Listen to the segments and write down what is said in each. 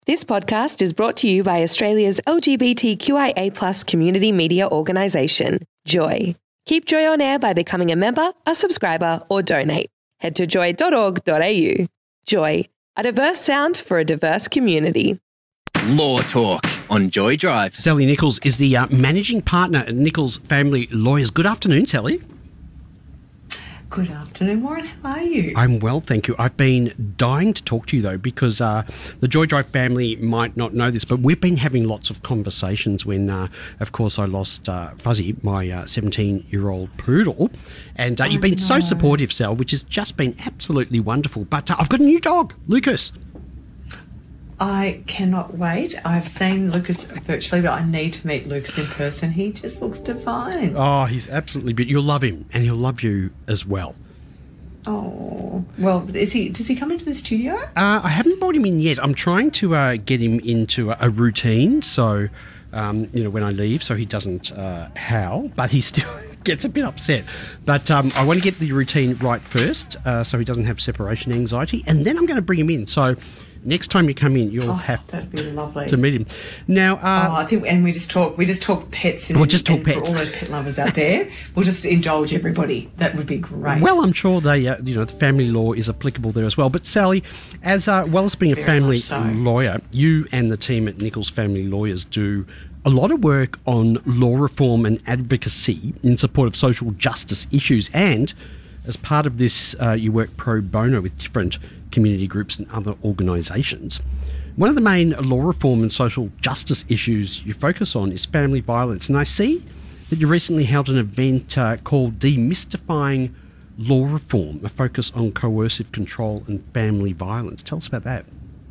This podcast is brought to you by Australia's LGBTQIA+ community media organisation, Joy. Keep Joy on air by becoming a member, a subscriber, or donate. Head to joy.org.au. Joy, a diverse sound for a diverse community. Law Talk on Joy Drive. Sally Nichols is the managing partner at Nichols Family Lawyers. Good afternoon, Sally. Good afternoon, Warren. How are you? I'm well, thank you. I've been dying to talk to you, though, because the Joy Drive family might not know this, but we've been having lots of conversations when, of course, I lost Fuzzy, my 17-year-old poodle. And you've been so supportive, Sal, which has just been absolutely wonderful. But I've got a new dog, Lucas. I cannot wait. I've seen Lucas virtually, but I need to meet Lucas in person. He just looks divine. Oh, he's absolutely beautiful. You'll love him, and he'll love you as well. Oh, well, does he come into the studio? I haven't brought him in yet. I'm trying to get him into a routine, so, when I leave, so he doesn't howl, but he still gets a bit upset. But I want to get the routine right first, so he doesn't have separation anxiety, and then I'm going to bring him in. So next time you come in, you'll have that'd be lovely to meet him. Now, I think, and we just talk pets. We'll just talk pets. For all those pet lovers out there, we'll just indulge everybody. That would be great. Well, I'm sure they, the family law is applicable there as well. But Sally, as well as being a family lawyer, you and the team at Nichols Family Lawyers do a lot of work on law reform and advocacy in support of social justice issues. And as part of this, you work pro bono with different community groups and other organisations. One of the main law reform and social justice issues you focus on is family violence. And I see that you recently held an event called Demystifying Law Reform, a focus on coercive control and family violence. Tell us about that.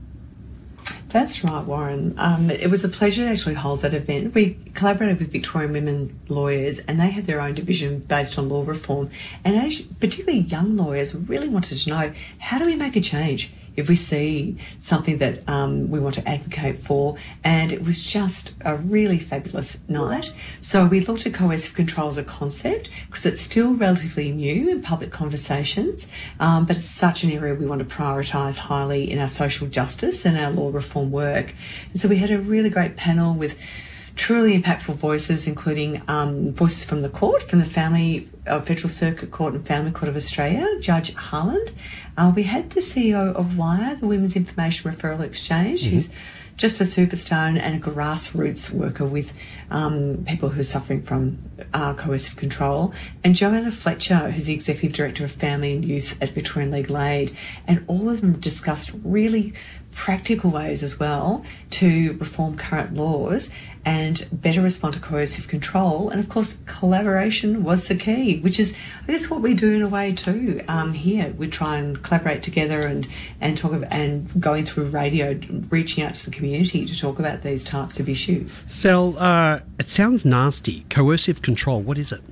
That's right, Warren. It was a pleasure to actually hold that event. We collaborated with Victorian Women Lawyers, and they have their own division based on law reform. And particularly young lawyers really wanted to know, how do we make a change if we see something that we want to advocate for? And it was just a really fabulous night. So we looked at coercive control as a concept because it's still relatively new in public conversations, but it's such an area we want to prioritise highly in our social justice and our law reform work. And so we had a really great panel with truly impactful voices, including voices from the court, from the Federal Circuit Court and Family Court of Australia, Judge Harland. We had the CEO of WIRE, the Women's Information Referral Exchange, who's just a superstar and a grassroots worker with people who are suffering from coercive control, and Joanna Fletcher, who's the Executive Director of Family and Youth at Victorian Legal Aid. And all of them discussed really practical ways as well to reform current laws and better respond to coercive control. And of course, collaboration was the key, which is, I guess, what we do in a way too. Here, we try and collaborate together and talk about, and going through radio, reaching out to the community to talk about these types of issues. Sal, it sounds nasty. Coercive control, what is it?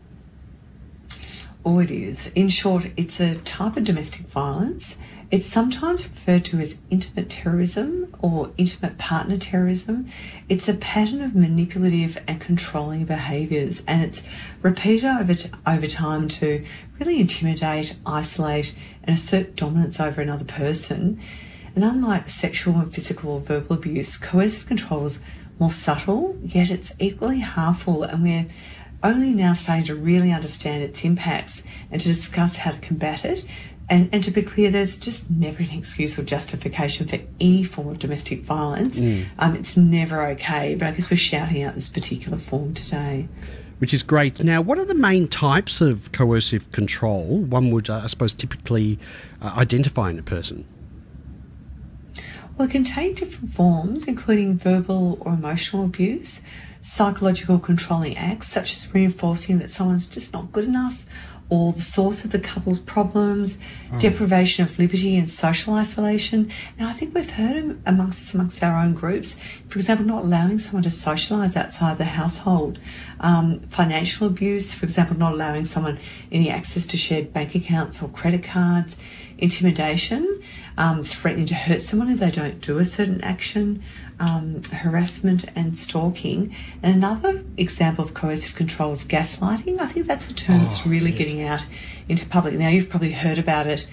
Oh, it is. In short, it's a type of domestic violence. It's sometimes referred to as intimate terrorism or intimate partner terrorism. It's a pattern of manipulative and controlling behaviours, and it's repeated over time to really intimidate, isolate and assert dominance over another person. And unlike sexual and physical or verbal abuse, coercive control is more subtle, yet it's equally harmful, and we're only now starting to really understand its impacts and to discuss how to combat it. And to be clear, there's just never an excuse or justification for any form of domestic violence. It's never okay, but I guess we're shouting out this particular form today. Which is great. Now, what are the main types of coercive control one would, I suppose, typically identify in a person? Well, it can take different forms, including verbal or emotional abuse, psychological controlling acts, such as reinforcing that someone's just not good enough, or the source of the couple's problems, deprivation of liberty and social isolation. And I think we've heard amongst our own groups, for example, not allowing someone to socialise outside the household, financial abuse, for example, not allowing someone any access to shared bank accounts or credit cards, intimidation, threatening to hurt someone if they don't do a certain action, harassment and stalking. And another example of coercive control is gaslighting. I think that's a term that's really getting out into public. Now, you've probably heard about it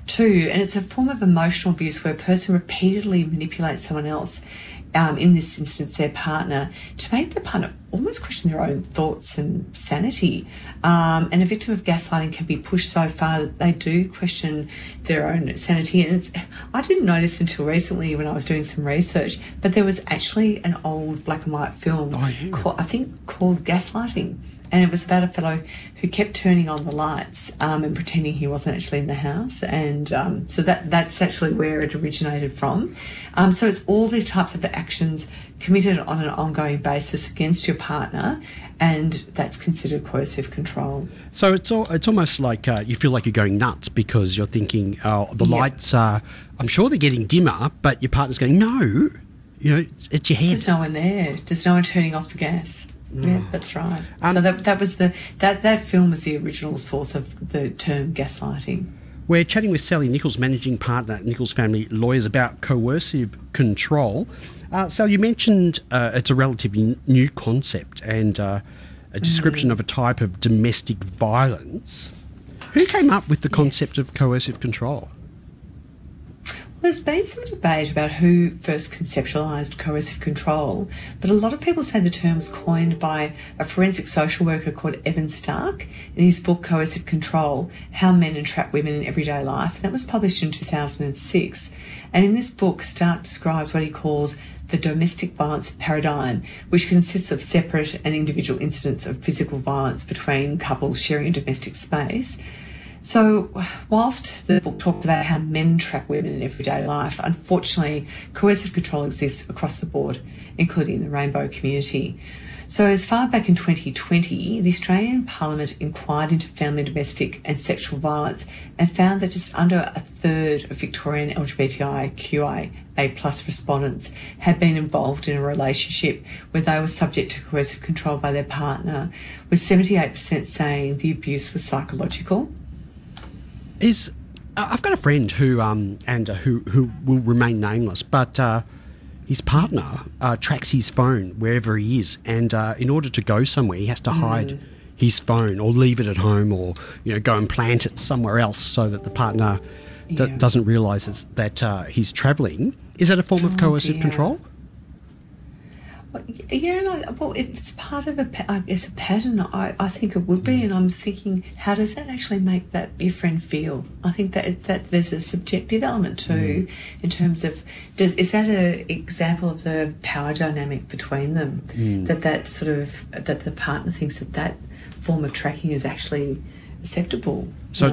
too, and it's a form of emotional abuse where a person repeatedly manipulates someone else, in this instance their partner, to make the partner almost question their own thoughts and sanity. And a victim of gaslighting can be pushed so far that they do question their own sanity. And I didn't know this until recently when I was doing some research, but there was actually an old black and white film called Gaslighting. And it was about a fellow who kept turning on the lights and pretending he wasn't actually in the house. And so that's actually where it originated from. So it's all these types of actions committed on an ongoing basis against your partner, and that's considered coercive control. So it's almost like you feel like you're going nuts because you're thinking, the lights are, I'm sure they're getting dimmer, but your partner's going, no, it's your head. There's no one there. There's no one turning off the gas. Yeah, that's right. So that was that film was the original source of the term gaslighting. We're chatting with Sally Nichols, managing partner at Nichols Family Lawyers, about coercive control. Sally, you mentioned it's a relatively new concept and a description of a type of domestic violence. Who came up with the concept of coercive control? There's been some debate about who first conceptualised coercive control, but a lot of people say the term was coined by a forensic social worker called Evan Stark in his book Coercive Control, How Men Entrap Women in Everyday Life. That was published in 2006. And in this book, Stark describes what he calls the domestic violence paradigm, which consists of separate and individual incidents of physical violence between couples sharing a domestic space. So whilst the book talks about how men trap women in everyday life, unfortunately, coercive control exists across the board, including the rainbow community. So as far back in 2020, the Australian Parliament inquired into family, domestic and sexual violence and found that just under a third of Victorian LGBTIQIA+ respondents had been involved in a relationship where they were subject to coercive control by their partner, with 78% saying the abuse was psychological. I've got a friend who will remain nameless, but his partner tracks his phone wherever he is, and in order to go somewhere, he has to hide his phone or leave it at home, or go and plant it somewhere else so that the partner doesn't realise that he's travelling. Is that a form of coercive control? Yeah, well, it's part of a pattern. I think it would be, and I'm thinking, how does that actually make that your friend feel? I think that there's a subjective element too, in terms of is that an example of the power dynamic between them? That the partner thinks that form of tracking is actually acceptable. So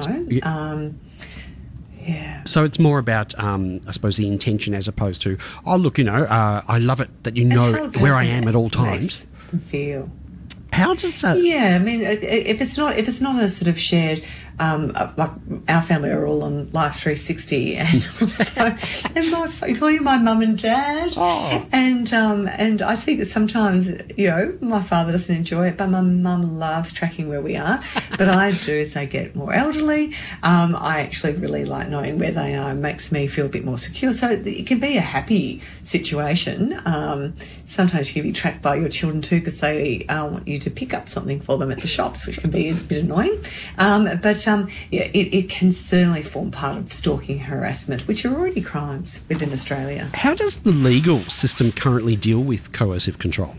yeah. So it's more about, I suppose, the intention as opposed to, I love it that you know where I am at all times. Feel. How does that? Yeah, I mean, if it's not a sort of shared, like our family are all on Life 360, including my mum and dad, and I think sometimes my father doesn't enjoy it, but my mum loves tracking where we are. But I do, as they get more elderly, I actually really like knowing where they are. It makes me feel a bit more secure. So it can be a happy situation. Sometimes you can be tracked by your children too, because they want you to pick up something for them at the shops, which can be a bit annoying. But it can certainly form part of stalking, harassment, which are already crimes within Australia. How does the legal system currently deal with coercive control?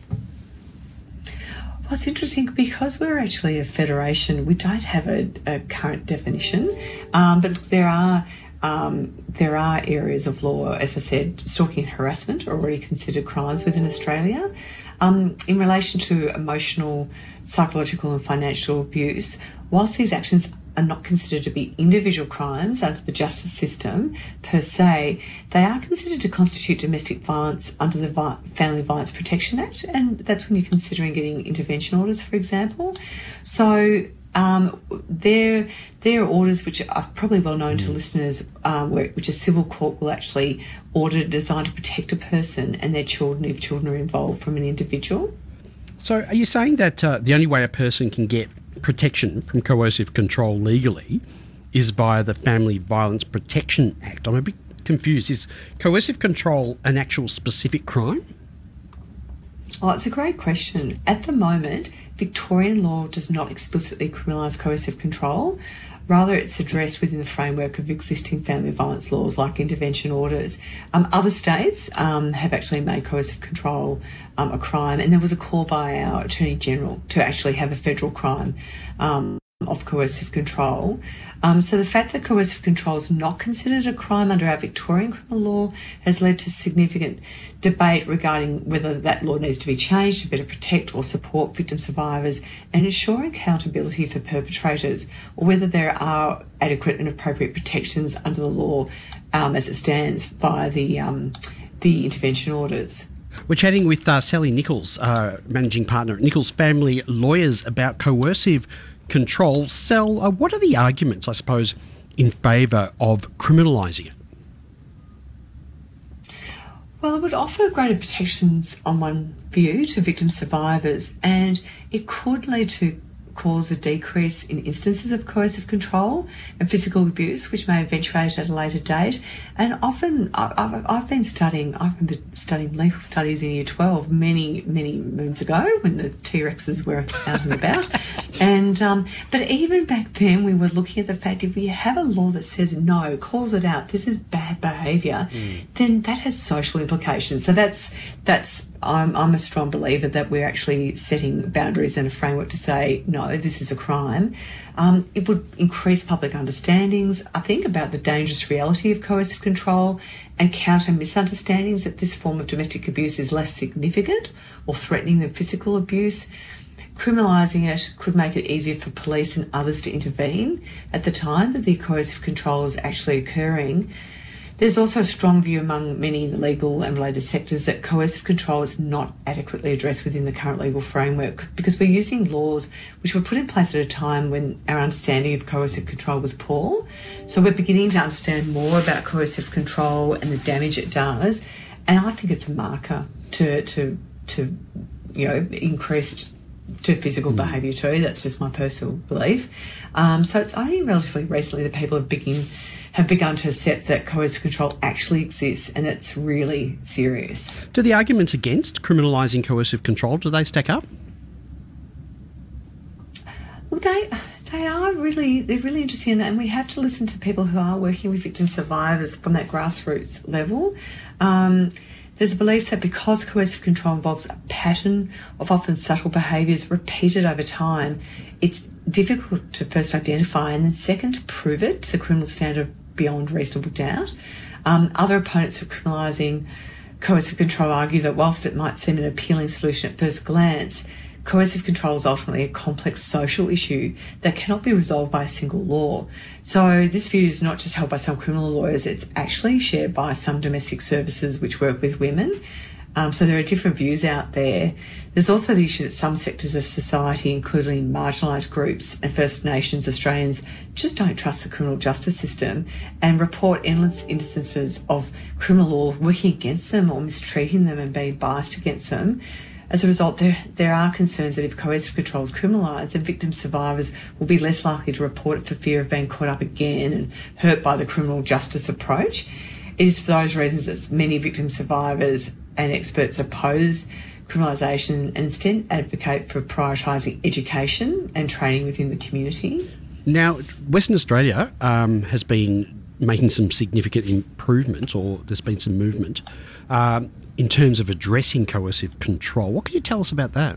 Well, it's interesting because we're actually a federation. We don't have a current definition, but there are areas of law, as I said, stalking and harassment are already considered crimes within Australia. In relation to emotional, psychological and financial abuse, whilst these actions are not considered to be individual crimes under the justice system per se, they are considered to constitute domestic violence under the Family Violence Protection Act, and that's when you're considering getting intervention orders, for example. So there are orders which are probably well known to listeners, which a civil court will actually order designed to protect a person and their children if children are involved from an individual. So are you saying that the only way a person can get protection from coercive control legally is via the Family Violence Protection Act? I'm a bit confused. Is coercive control an actual specific crime? Well, it's a great question. At the moment, Victorian law does not explicitly criminalise coercive control, Rather, it's addressed within the framework of existing family violence laws like intervention orders. Other states have actually made coercive control a crime, and there was a call by our Attorney General to actually have a federal crime of coercive control. So the fact that coercive control is not considered a crime under our Victorian criminal law has led to significant debate regarding whether that law needs to be changed to better protect or support victim survivors and ensure accountability for perpetrators, or whether there are adequate and appropriate protections under the law as it stands via the intervention orders. We're chatting with Sally Nichols, Managing Partner at Nichols Family Lawyers, about coercive control. Sal, what are the arguments, I suppose, in favour of criminalising it? Well, it would offer greater protections on one view to victim survivors, and it could lead to cause a decrease in instances of coercive control and physical abuse, which may eventuate at a later date. And often, I've been studying, I remember studying legal studies in Year 12 many moons ago when the T-Rexes were out and about. And but even back then, we were looking at the fact if we have a law that says no, calls it out, this is bad behaviour, then that has social implications. So I'm a strong believer that we're actually setting boundaries and a framework to say, no, this is a crime. It would increase public understandings, I think, about the dangerous reality of coercive control and counter misunderstandings that this form of domestic abuse is less significant or threatening than physical abuse. Criminalising it could make it easier for police and others to intervene at the time that the coercive control is actually occurring. There's also a strong view among many in the legal and related sectors that coercive control is not adequately addressed within the current legal framework because we're using laws which were put in place at a time when our understanding of coercive control was poor. So we're beginning to understand more about coercive control and the damage it does, and I think it's a marker to increased to physical behaviour too. That's just my personal belief. So it's only relatively recently that people have begun to accept that coercive control actually exists, and it's really serious. Do the arguments against criminalising coercive control, do they stack up? Well, they're really interesting, and we have to listen to people who are working with victim survivors from that grassroots level. There's a belief that because coercive control involves a pattern of often subtle behaviours repeated over time, it's difficult to first identify and then second to prove it to the criminal standard beyond reasonable doubt. Other opponents of criminalising coercive control argue that whilst it might seem an appealing solution at first glance, coercive control is ultimately a complex social issue that cannot be resolved by a single law. So this view is not just held by some criminal lawyers, it's actually shared by some domestic services which work with women. So there are different views out there. There's also the issue that some sectors of society, including marginalised groups and First Nations Australians, just don't trust the criminal justice system and report endless instances of criminal law working against them or mistreating them and being biased against them. As a result, there are concerns that if coercive control is criminalised, then victim survivors will be less likely to report it for fear of being caught up again and hurt by the criminal justice approach. It is for those reasons that many victim survivors and experts oppose criminalisation and instead advocate for prioritising education and training within the community. Now, Western Australia has been making some significant improvement, or there's been some movement in terms of addressing coercive control. What can you tell us about that?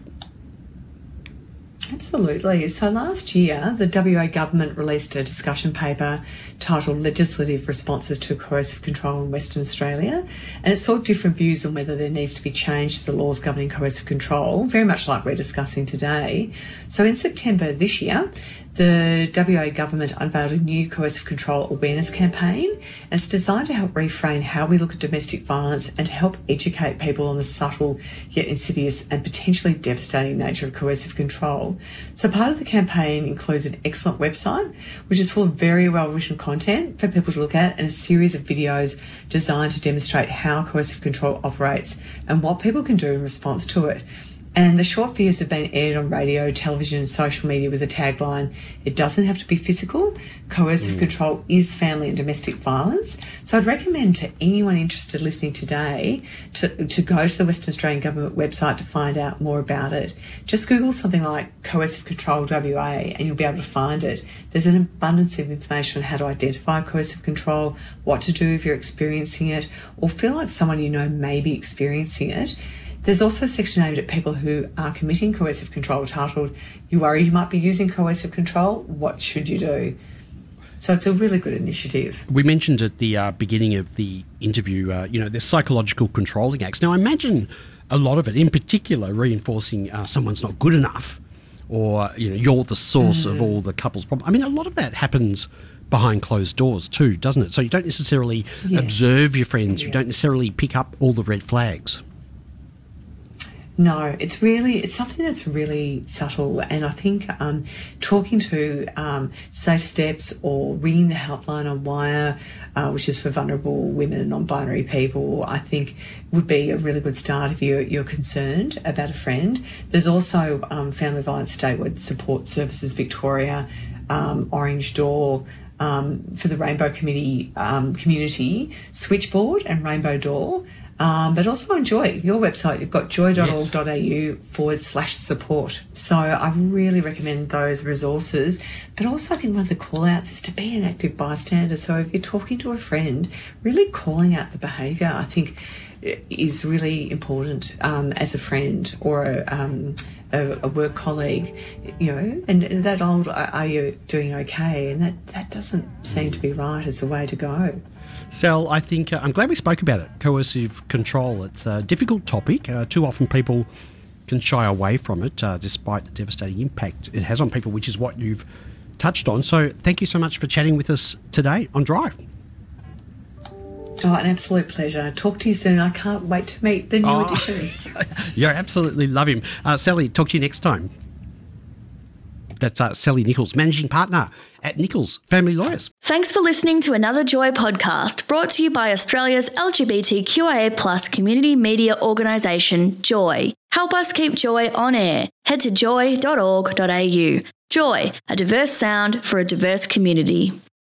Absolutely. So last year, the WA government released a discussion paper titled Legislative Responses to Coercive Control in Western Australia, and it sought different views on whether there needs to be change to the laws governing coercive control, very much like we're discussing today. So in September this year, the WA government unveiled a new coercive control awareness campaign, and it's designed to help reframe how we look at domestic violence and to help educate people on the subtle yet insidious and potentially devastating nature of coercive control. So part of the campaign includes an excellent website, which is full of very well-written content for people to look at, and a series of videos designed to demonstrate how coercive control operates and what people can do in response to it. And the short videos have been aired on radio, television and social media with a tagline, "It doesn't have to be physical. Coercive control is family and domestic violence." So I'd recommend to anyone interested listening today to go to the Western Australian Government website to find out more about it. Just Google something like Coercive Control WA and you'll be able to find it. There's an abundance of information on how to identify coercive control, what to do if you're experiencing it or feel like someone you know may be experiencing it. There's also a section aimed at people who are committing coercive control titled, "You worried you might be using coercive control? What should you do?" So it's a really good initiative. We mentioned at the beginning of the interview, there's psychological controlling acts. Now, I imagine a lot of it, in particular, reinforcing someone's not good enough or, you're the source of all the couple's problems. I mean, a lot of that happens behind closed doors too, doesn't it? So you don't necessarily observe your friends. You don't necessarily pick up all the red flags. No, it's something that's really subtle, and I think talking to Safe Steps or ringing the helpline on Wire, which is for vulnerable women and non-binary people, I think would be a really good start if you're concerned about a friend. There's also Family Violence Statewide Support Services Victoria, Orange Door, for the Rainbow Committee community, Switchboard and Rainbow Door. But also on Joy, your website, you've got joy.org.au/support. So I really recommend those resources. But also I think one of the call-outs is to be an active bystander. So if you're talking to a friend, really calling out the behaviour, I think is really important as a friend or a work colleague, and that old, are you doing okay? And that doesn't seem to be right as the way to go. Sal, I think I'm glad we spoke about it, coercive control. It's a difficult topic. Too often people can shy away from it despite the devastating impact it has on people, which is what you've touched on. So thank you so much for chatting with us today on Drive. Oh, an absolute pleasure. Talk to you soon. I can't wait to meet the new edition. You absolutely love him. Sally, talk to you next time. That's Sally Nichols, Managing Partner at Nichols Family Lawyers. Thanks for listening to another Joy podcast brought to you by Australia's LGBTQIA+ community media organisation, Joy. Help us keep Joy on air. Head to joy.org.au. Joy, a diverse sound for a diverse community.